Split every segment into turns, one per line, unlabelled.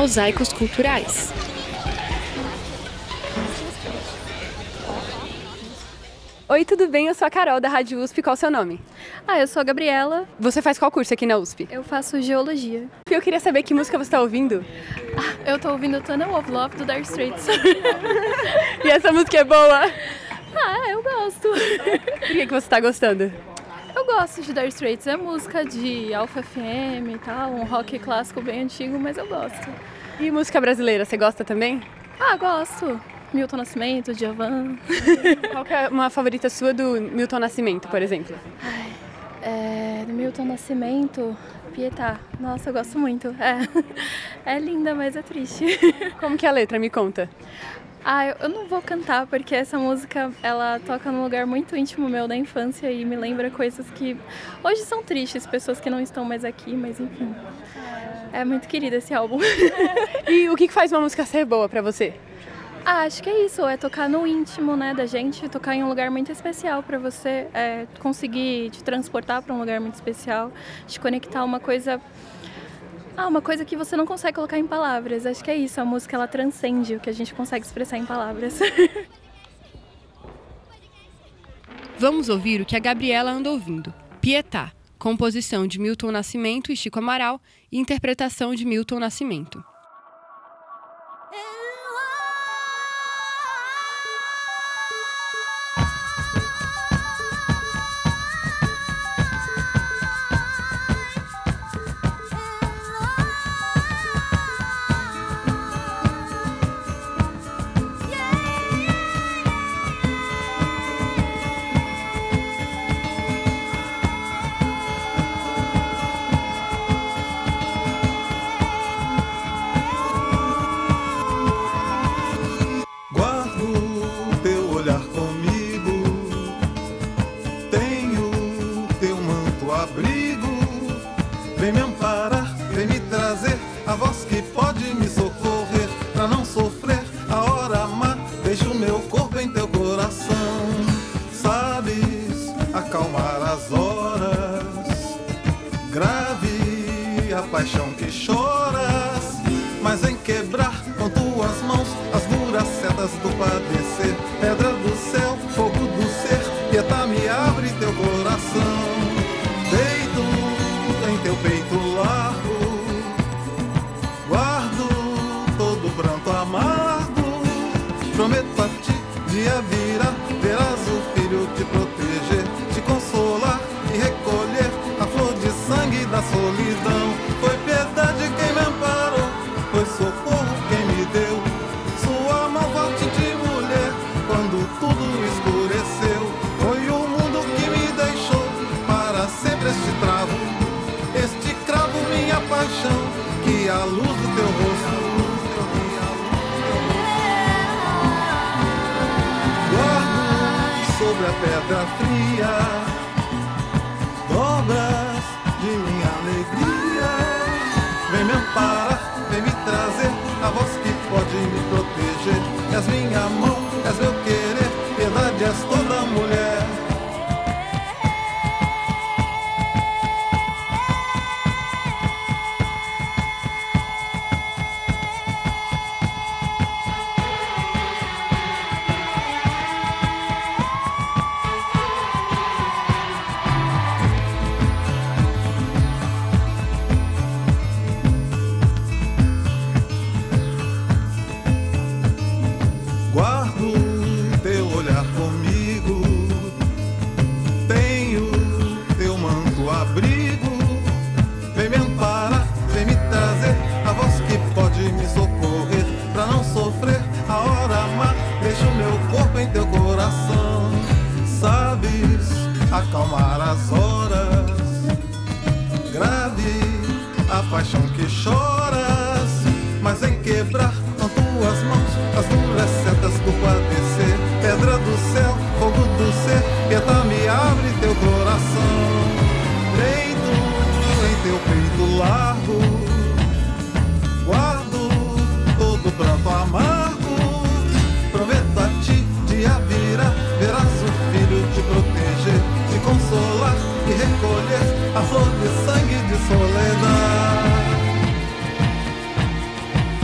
mosaicos culturais.
Oi, tudo bem? Eu sou a Carol, da Rádio USP. Qual é o seu nome?
Eu sou a Gabriela.
Você faz qual curso aqui na USP?
Eu faço Geologia.
Eu queria saber que música você está ouvindo.
Eu tô ouvindo Tunnel of Love, do Dire Straits.
E essa música é boa?
Eu gosto.
Por que você está gostando?
Eu gosto de Dire Straits. É música de Alpha FM e tal, um rock clássico bem antigo, mas eu gosto.
E música brasileira, você gosta também?
Gosto. Milton Nascimento, Djavan.
Qual que é uma favorita sua do Milton Nascimento, por exemplo?
Do Milton Nascimento, Pietá. Nossa, eu gosto muito. É linda, mas é triste.
Como que é a letra? Me conta.
Eu não vou cantar, porque essa música, ela toca num lugar muito íntimo meu da infância e me lembra coisas que hoje são tristes, pessoas que não estão mais aqui, mas enfim. É muito querido esse álbum.
E o que faz uma música ser boa pra você?
Acho que é isso, é tocar no íntimo, né, da gente, tocar em um lugar muito especial pra você, conseguir te transportar pra um lugar muito especial, te conectar a uma coisa que você não consegue colocar em palavras. Acho que é isso, a música ela transcende o que a gente consegue expressar em palavras.
Vamos ouvir o que a Gabriela anda ouvindo. Pietá, composição de Milton Nascimento e Chico Amaral e interpretação de Milton Nascimento.
Vem me amparar, vem me trazer a voz que pode me socorrer. Pra não sofrer a hora má, deixa o meu corpo em teu coração. Sabes acalmar as horas, grave a paixão que choras, mas em quebrar com tuas mãos as duras setas do padecer. Pedra do céu, fogo do ser, Pietá me abre teu coração. Teu peito largo, guardo todo o pranto amargo. Prometo a ti, dia virá, verás o filho te proteger, te consolar e recolher a flor de sangue da solidão. Foi piedade quem me amparou, foi socorro quem me deu sua mão forte de mulher quando tudo escureceu. Foi o mundo que me deixou para sempre este travo, este cravo, minha paixão, que a luz do teu rosto guardo sobre a pedra fria, dobras de minha alegria. Vem me amparar, vem me trazer a voz que pode me proteger. És minha mão, és meu querer, piedade és toda mulher. Acalmar as horas, grave a paixão que choras, mas em quebrar com tuas mãos as duras setas do padecer. Pedra do céu, fogo do ser, Pietá me abre teu coração. Deito em teu peito largo, guardo todo o pranto amargo. Prometo a ti, dia virá, verás o filho te proteger, te consolar e recolher a flor de sangue de soledade.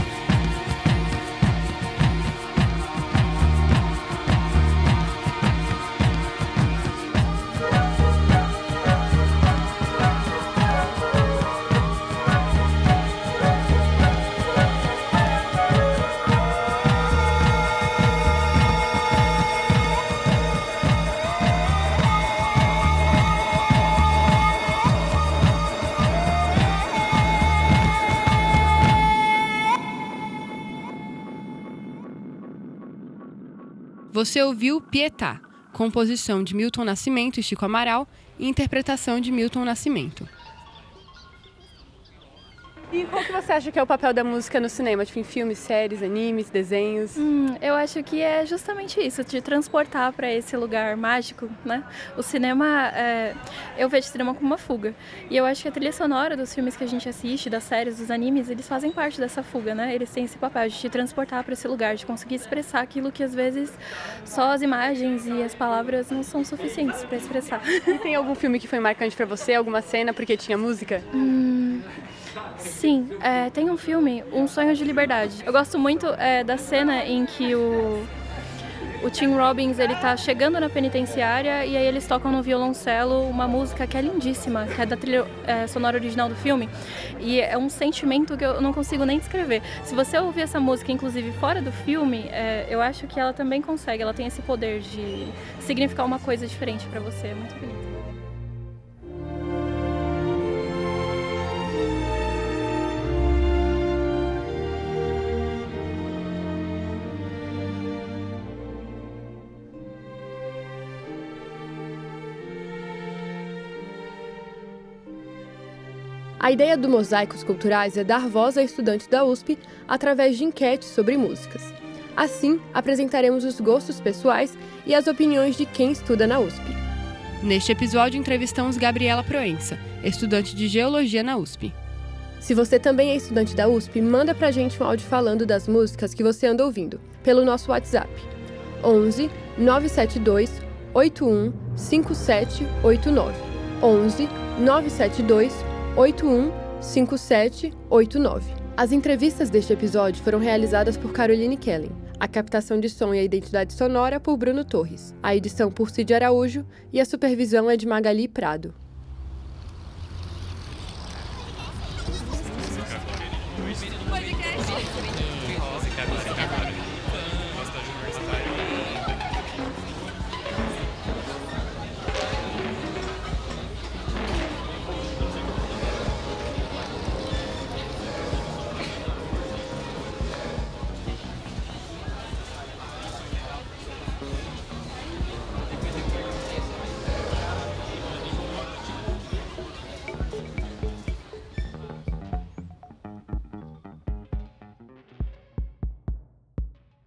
Você ouviu Pietà, composição de Milton Nascimento e Chico Amaral e interpretação de Milton Nascimento.
E qual que você acha que é o papel da música no cinema? Tipo, em filmes, séries, animes, desenhos?
Eu acho que é justamente isso, de transportar para esse lugar mágico, né? O cinema, eu vejo o cinema como uma fuga. E eu acho que a trilha sonora dos filmes que a gente assiste, das séries, dos animes, eles fazem parte dessa fuga, né? Eles têm esse papel de te transportar para esse lugar, de conseguir expressar aquilo que às vezes só as imagens e as palavras não são suficientes para expressar.
E tem algum filme que foi marcante para você? Alguma cena porque tinha música?
Sim, tem um filme, Um Sonho de Liberdade. Eu gosto muito da cena em que o Tim Robbins, ele tá chegando na penitenciária e aí eles tocam no violoncelo uma música que é lindíssima, que é da trilha sonora original do filme. E é um sentimento que eu não consigo nem descrever. Se você ouvir essa música, inclusive fora do filme, eu acho que ela também consegue, ela tem esse poder de significar uma coisa diferente pra você, é muito bonito.
A ideia do Mosaicos Culturais é dar voz a estudantes da USP através de enquetes sobre músicas. Assim, apresentaremos os gostos pessoais e as opiniões de quem estuda na USP.
Neste episódio, entrevistamos Gabriela Proença, estudante de Geologia na USP.
Se você também é estudante da USP, manda pra gente um áudio falando das músicas que você anda ouvindo, pelo nosso WhatsApp. 11 972 81 5789. 11 972 815789. As entrevistas deste episódio foram realizadas por Caroline Kellen, a captação de som e a identidade sonora por Bruno Torres, a edição por Cid Araújo e a supervisão é de Magali Prado.